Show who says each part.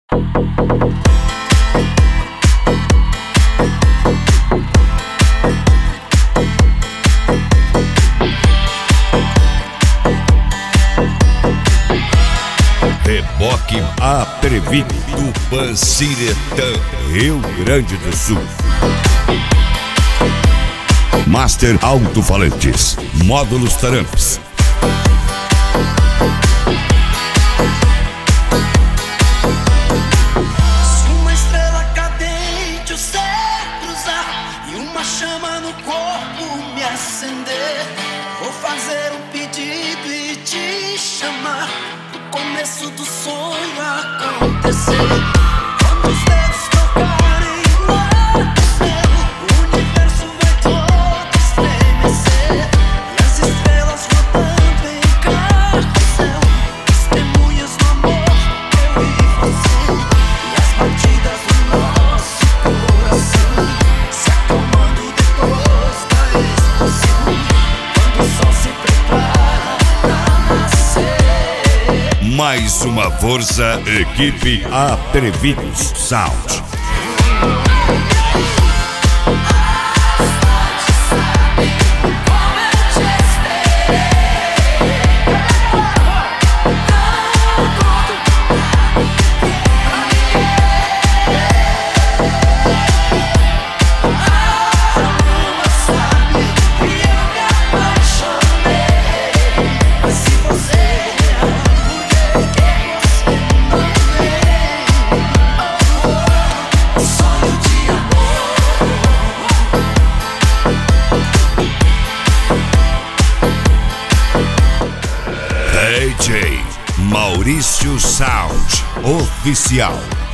Speaker 1: Reboque Atrevido, Tupanciretã, Rio Grande do Sul. Master Alto-Falantes, Módulos Taramps.
Speaker 2: Se uma estrela cadente o céu cruzar e uma chama no corpo me acender, vou fazer um pedido e te chamar pro começo do sonho acontecer. Quando os dedos tocarem lá no céu, o universo vai todo estremecer, e as estrelas rodando em carrossel, testemunhas do amor eu e você, e as batidas do nosso coração se acalmando depois da explosão, quando o sol se prepara pra nascer.
Speaker 1: Mais uma força, equipe Atrevidos Sound. DJ Maurício Sound Oficial.